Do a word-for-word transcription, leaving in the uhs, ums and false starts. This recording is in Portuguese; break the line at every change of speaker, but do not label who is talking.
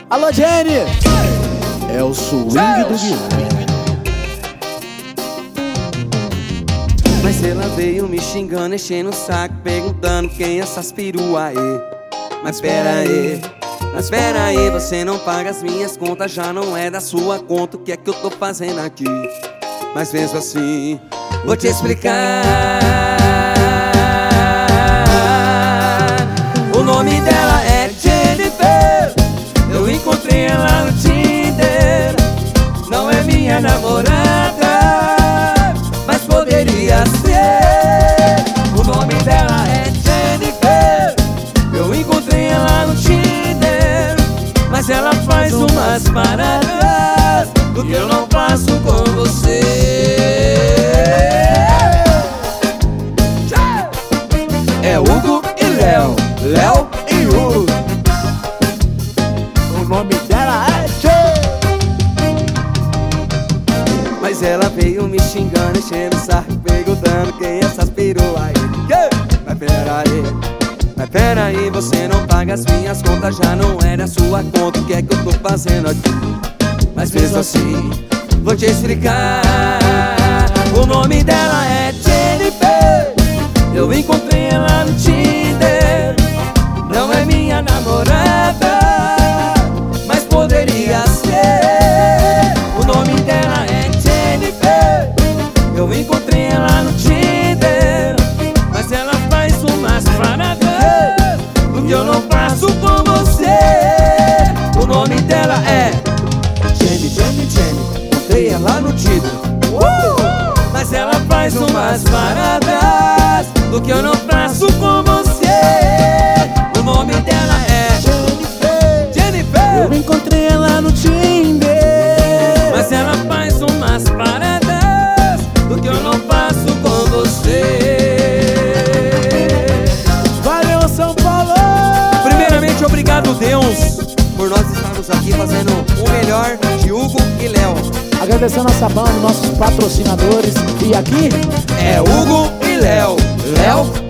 Alô, Jenny! É o swing do Guilherme.
Mas ela veio me xingando, enchendo o saco, perguntando quem é essas perua aí. Mas pera aí, mas pera aí, você não paga as minhas contas, já não é da sua conta, o que é que eu tô fazendo aqui? Mas mesmo assim, vou te explicar. O nome dela é Jennifer, eu encontrei ela no Tinder. Não é minha namorada, mas poderia ser. O nome dela é Jennifer, eu encontrei ela no Tinder. Mas ela faz umas paradas do que eu não faço com você. É Hugo e Léo, Léo e Hugo.
O nome dela é Jennifer.
Mas ela veio me xingando, enchendo o saco, perguntando quem é essas perua aí. Mas pera aí, mas pera aí, você não paga as minhas contas, já não é da sua conta, o que é que eu tô fazendo aqui? Mas mesmo assim, vou te explicar. O nome dela é Jennifer, eu encontrei ela no Tinder. Não é minha namorada, mas poderia ser. O nome dela é Jennifer, eu encontrei ela no Tinder. Mas ela faz umas paradas do que eu não faço com você. O nome dela é Jenny, Jenny, Jenny, encontrei ela no Tinder. uh! Mas ela faz umas paradas do que eu não faço com você. O nome dela é
Jennifer,
Jennifer,
eu encontrei ela no Tinder.
mas ela faz umas paradas do que eu não faço com você.
Valeu, São Paulo!
Primeiramente, obrigado, Deus, por nós estarmos aqui fazendo o melhor de Hugo e Léo.
Agradecer a nossa banda, nossos patrocinadores. E aqui
É Hugo e Léo, Léo